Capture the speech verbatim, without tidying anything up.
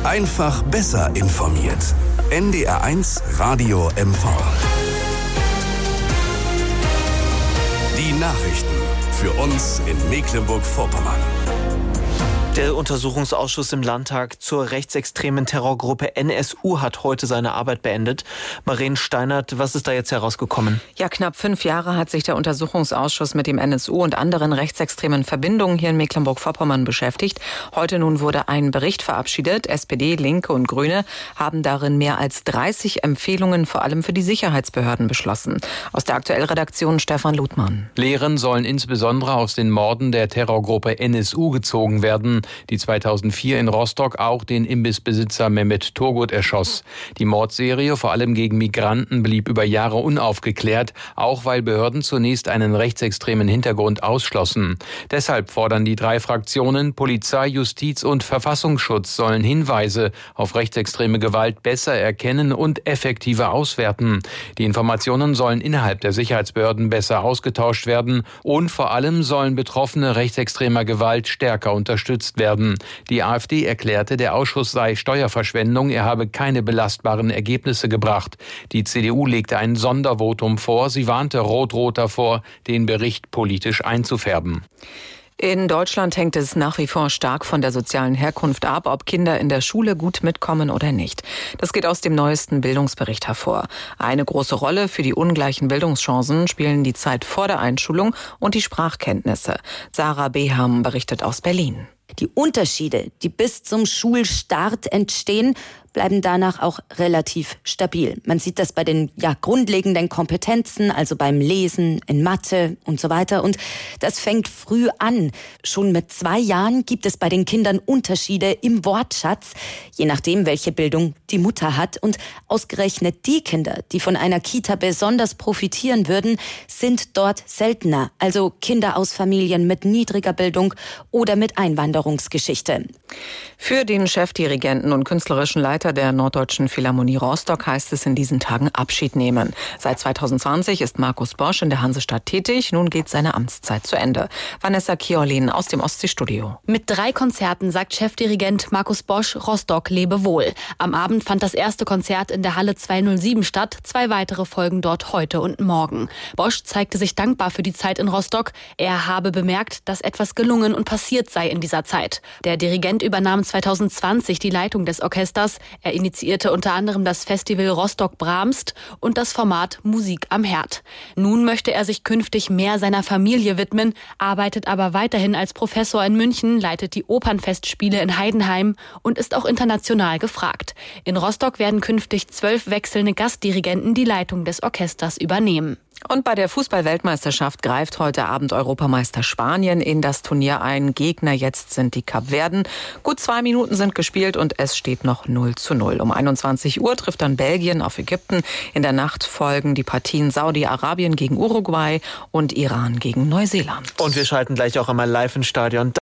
Einfach besser informiert. N D R eins Radio M V. Die Nachrichten für uns in Mecklenburg-Vorpommern. Der Untersuchungsausschuss im Landtag zur rechtsextremen Terrorgruppe N S U hat heute seine Arbeit beendet. Maren Steinert, was ist da jetzt herausgekommen? Ja, knapp fünf Jahre hat sich der Untersuchungsausschuss mit dem N S U und anderen rechtsextremen Verbindungen hier in Mecklenburg-Vorpommern beschäftigt. Heute nun wurde ein Bericht verabschiedet. S P D, Linke und Grüne haben darin mehr als dreißig Empfehlungen vor allem für die Sicherheitsbehörden beschlossen. Aus der Aktuellredaktion Stefan Ludmann. Lehren sollen insbesondere aus den Morden der Terrorgruppe N S U gezogen werden, die zweitausendvier in Rostock auch den Imbissbesitzer Mehmet Turgut erschoss. Die Mordserie, vor allem gegen Migranten, blieb über Jahre unaufgeklärt, auch weil Behörden zunächst einen rechtsextremen Hintergrund ausschlossen. Deshalb fordern die drei Fraktionen, Polizei, Justiz und Verfassungsschutz sollen Hinweise auf rechtsextreme Gewalt besser erkennen und effektiver auswerten. Die Informationen sollen innerhalb der Sicherheitsbehörden besser ausgetauscht werden und vor allem sollen Betroffene rechtsextremer Gewalt stärker unterstützt werden. Die AfD erklärte, der Ausschuss sei Steuerverschwendung, er habe keine belastbaren Ergebnisse gebracht. Die C D U legte ein Sondervotum vor, sie warnte Rot-Rot davor, den Bericht politisch einzufärben. In Deutschland hängt es nach wie vor stark von der sozialen Herkunft ab, ob Kinder in der Schule gut mitkommen oder nicht. Das geht aus dem neuesten Bildungsbericht hervor. Eine große Rolle für die ungleichen Bildungschancen spielen die Zeit vor der Einschulung und die Sprachkenntnisse. Sarah Beham berichtet aus Berlin. Die Unterschiede, die bis zum Schulstart entstehen, bleiben danach auch relativ stabil. Man sieht das bei den ja, grundlegenden Kompetenzen, also beim Lesen, in Mathe und so weiter. Und das fängt früh an. Schon mit zwei Jahren gibt es bei den Kindern Unterschiede im Wortschatz, je nachdem, welche Bildung die Mutter hat. Und ausgerechnet die Kinder, die von einer Kita besonders profitieren würden, sind dort seltener. Also Kinder aus Familien mit niedriger Bildung oder mit Einwanderungsgeschichte. Für den Chefdirigenten und künstlerischen Leiter der Norddeutschen Philharmonie Rostock heißt es in diesen Tagen Abschied nehmen. Seit zweitausendzwanzig ist Markus Bosch in der Hansestadt tätig. Nun geht seine Amtszeit zu Ende. Vanessa Kiorlin aus dem Ostseestudio. Mit drei Konzerten sagt Chefdirigent Markus Bosch, Rostock lebe wohl. Am Abend fand das erste Konzert in der Halle zweihundertsieben statt. Zwei weitere folgen dort heute und morgen. Bosch zeigte sich dankbar für die Zeit in Rostock. Er habe bemerkt, dass etwas gelungen und passiert sei in dieser Zeit. Der Dirigent übernahm zweitausendzwanzig die Leitung des Orchesters. Er initiierte unter anderem das Festival Rostock Brahmst und das Format Musik am Herd. Nun möchte er sich künftig mehr seiner Familie widmen, arbeitet aber weiterhin als Professor in München, leitet die Opernfestspiele in Heidenheim und ist auch international gefragt. In Rostock werden künftig zwölf wechselnde Gastdirigenten die Leitung des Orchesters übernehmen. Und bei der Fußball-Weltmeisterschaft greift heute Abend Europameister Spanien in das Turnier ein. Gegner jetzt sind die Kapverden. Gut zwei Minuten sind gespielt und es steht noch null zu null. Um einundzwanzig Uhr trifft dann Belgien auf Ägypten. In der Nacht folgen die Partien Saudi-Arabien gegen Uruguay und Iran gegen Neuseeland. Und wir schalten gleich auch einmal live ins Stadion.